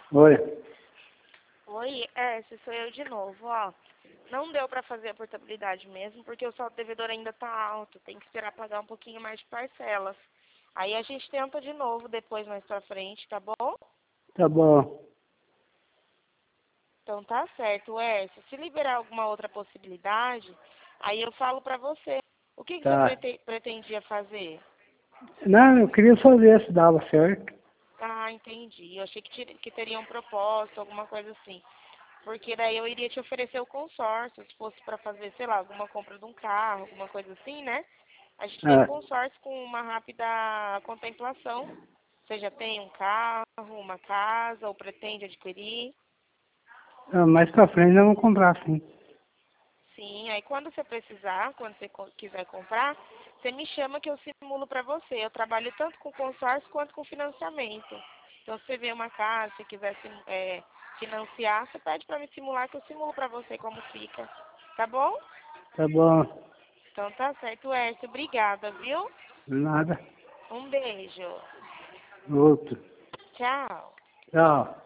Oi. Oi, esse sou eu de novo, ó. Não deu pra fazer a portabilidade mesmo, porque o saldo devedor ainda tá alto. Tem que esperar pagar um pouquinho mais de parcelas. Aí a gente tenta de novo depois mais pra frente, tá bom? Tá bom. Então tá certo, Ércio. Se liberar alguma outra possibilidade, aí eu falo pra você. O que que você Tá. pretendia fazer? Não, eu queria só ver se dava certo. Ah, entendi. Eu achei que teria um propósito, alguma coisa assim. Porque daí eu iria te oferecer o consórcio, se fosse para fazer, sei lá, alguma compra de um carro, alguma coisa assim, né? A gente tem um Ah, consórcio com uma rápida contemplação. Você já tem um carro, uma casa, ou pretende adquirir? mais pra frente nós vamos comprar sim. Sim, aí quando você precisar, quando você quiser comprar, você me chama que eu simulo para você. Eu trabalho tanto com consórcio quanto com financiamento. Então, se você vê uma casa, se quiser financiar, você pede para me simular que eu simulo para você como fica. Tá bom? Tá bom. Então tá certo, Ércio. Obrigada, viu? Nada. Um beijo. Outro. Tchau. Tchau.